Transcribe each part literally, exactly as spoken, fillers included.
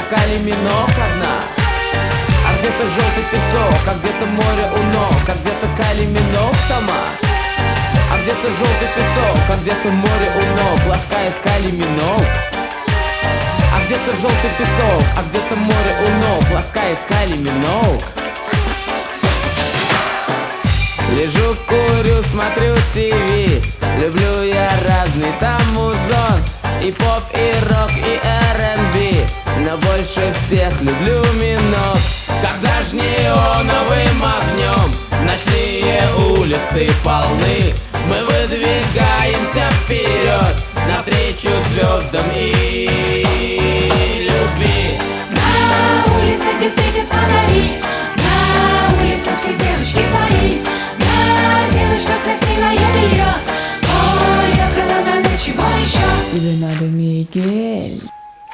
калиминок одна. А где-то желтый песок, а где-то море у ног, а где-то калиминок сама. А где-то желтый песок, а где-то море у ног ласкает калиминок. А где-то желтый песок, а где-то море у ног ласкает калиминок. Лежу, курю, смотрю ТВ. Люблю я разный там музон. И поп, и рок, и эр энд би. Но больше всех люблю минок. Когда ж неоновым огнем ночные улицы полны, мы выдвигаемся вперед навстречу звездам и любви. На улице, где светят фонари, на улице все девушки твои. На девушках красивое белье. Ой, около надо чего еще? Тебе надо Мигель.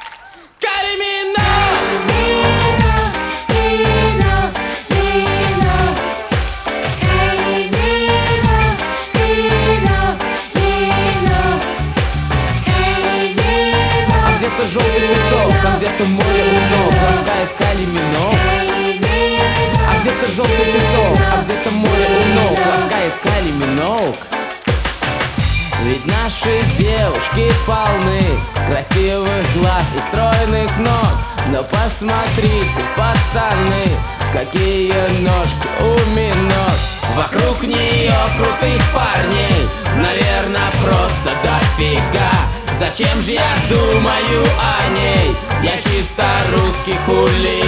Где-то желтый песок, а где-то море у ног ласкает калиминок. А где-то желтый песок, а где-то море у ног ласкает калиминок. Ведь наши девушки полны красивых глаз и стройных ног. Но посмотрите, пацаны, какие ножки у минок. Вокруг нее крутых парней, наверное, просто дофига. Зачем же я думаю о ней? Я чисто русский хулиган.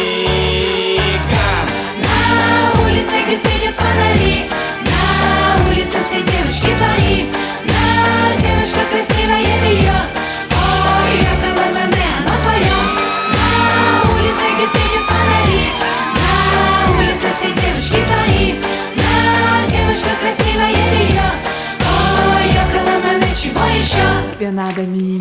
На улице, где светят фонари, на улице все девушки твои. На девушках красивое белье. Ой, около мене оно твое. На улице, где светят фонари, на улице все девушки твои. На девушках красивое белье. Ой, около мене чего еще? Тебе надо Мигель.